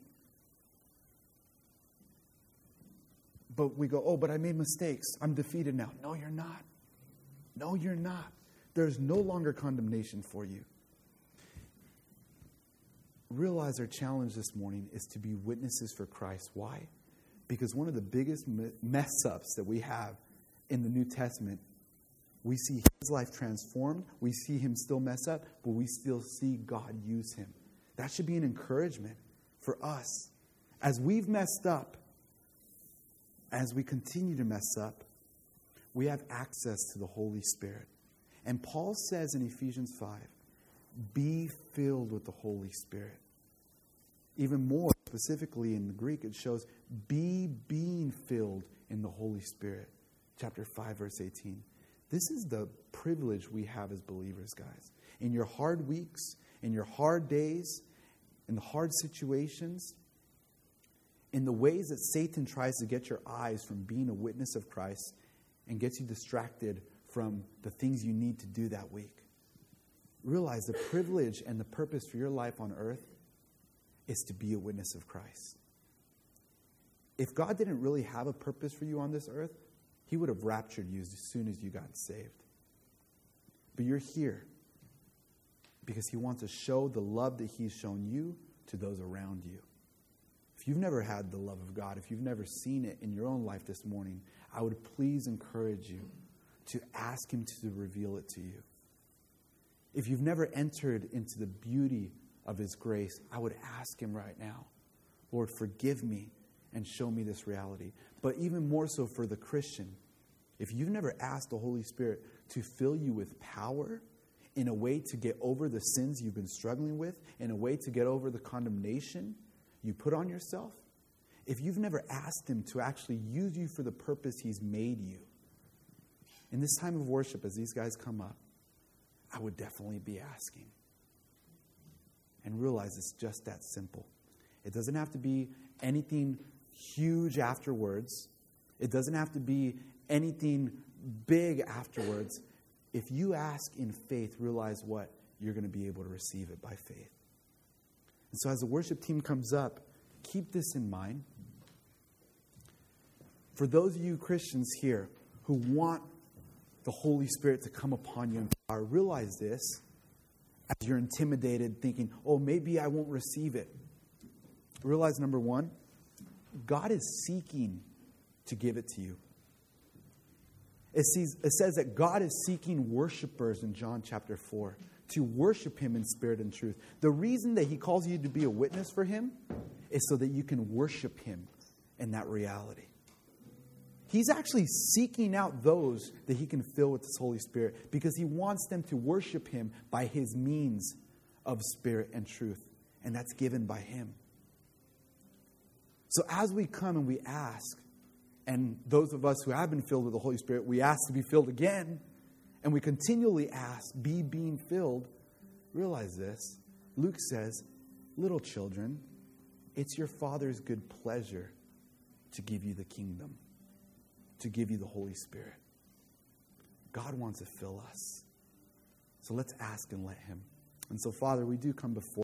But we go, "Oh, but I made mistakes. I'm defeated now." No, you're not. No, you're not. There's no longer condemnation for you. Realize our challenge this morning is to be witnesses for Christ. Why? Because one of the biggest mess ups that we have in the New Testament, we see his life transformed. We see him still mess up, but we still see God use him. That should be an encouragement for us. As we've messed up, as we continue to mess up, we have access to the Holy Spirit. And Paul says in Ephesians five, "Be filled with the Holy Spirit." Even more specifically in the Greek, it shows, "Be being filled in the Holy Spirit." Chapter five, verse eighteen. This is the privilege we have as believers, guys. In your hard weeks, in your hard days, in the hard situations, in the ways that Satan tries to get your eyes from being a witness of Christ and gets you distracted from the things you need to do that week. Realize the privilege and the purpose for your life on earth is to be a witness of Christ. If God didn't really have a purpose for you on this earth, he would have raptured you as soon as you got saved. But you're here because he wants to show the love that he's shown you to those around you. If you've never had the love of God, if you've never seen it in your own life this morning, I would please encourage you to ask him to reveal it to you. If you've never entered into the beauty of his grace, I would ask him right now, "Lord, forgive me and show me this reality." But even more so for the Christian, if you've never asked the Holy Spirit to fill you with power in a way to get over the sins you've been struggling with, in a way to get over the condemnation you put on yourself, if you've never asked him to actually use you for the purpose he's made you, in this time of worship, as these guys come up, I would definitely be asking. And realize it's just that simple. It doesn't have to be anything huge afterwards. It doesn't have to be anything big afterwards. If you ask in faith, realize what? You're going to be able to receive it by faith. And so as the worship team comes up, keep this in mind. For those of you Christians here who want the Holy Spirit to come upon you in power, realize this. as you're intimidated, thinking, oh, maybe I won't receive it. Realize, number one, God is seeking to give it to you. It, sees, it says that God is seeking worshipers in John chapter four to worship him in spirit and truth. The reason that he calls you to be a witness for him is so that you can worship him in that reality. He's actually seeking out those that he can fill with his Holy Spirit because he wants them to worship him by his means of spirit and truth. And that's given by him. So as we come and we ask, and those of us who have been filled with the Holy Spirit, we ask to be filled again, and we continually ask, be being filled, realize this. Luke says, little children, it's your Father's good pleasure to give you the kingdom, to give you the Holy Spirit. God wants to fill us. So let's ask and let him. And so, Father, we do come before